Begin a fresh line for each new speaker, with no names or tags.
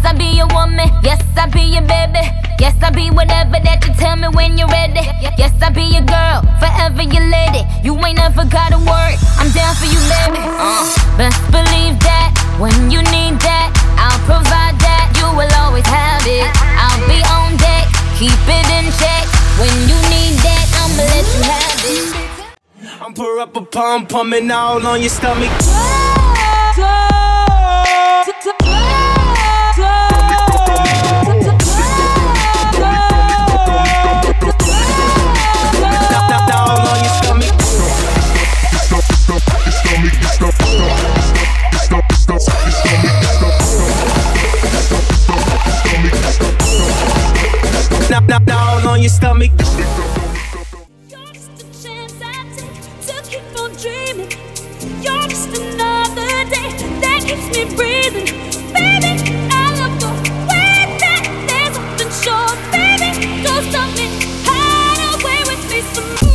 I be your woman. Yes, I be your baby. Yes, I be whatever that you tell me when you're ready. Yes, I be your girl, forever your lady. You ain't never gotta worry, I'm down for you, baby. Best believe that when you need that, I'll provide that. You will always have it. I'll be on deck, keep it in check. When you need that, I'ma let you have it.
I'm pour up a pump, pumping all on your stomach. Down on your stomach.
You're just a chance I take to keep on dreaming. You're just another day that keeps me breathing. Baby, I love the way that there's something sure. Baby, don't stop me. Hide away with me some more.